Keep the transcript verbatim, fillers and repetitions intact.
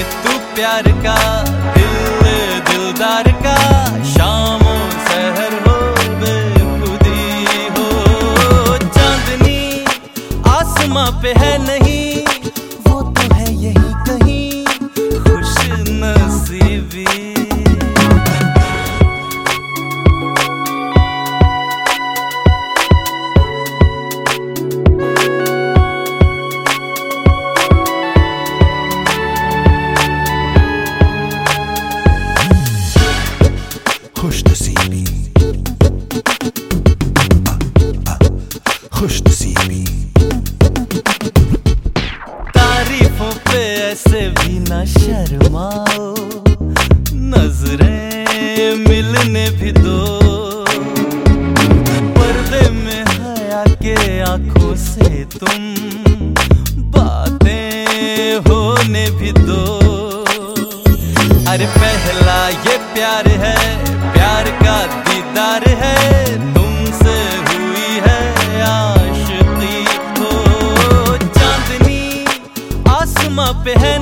तू प्यार का, दिल दिलदार का, शामों सहर हो बेखुदी हो। चांदनी आसमां पे है नहीं, वो तो है यही कहीं खुश नसीबी। खुश नसीबी, खुश नसीबी। तारीफों पे ऐसे भी ना शर्माओ, नजरें मिलने भी दो। पर्दे में हया के आंखों से तुम बातें होने भी दो। अरे पहला ये प्यार है, प्यार का दीदार है, तुमसे हुई है आशिकी हो। चांदनी आसमां पे है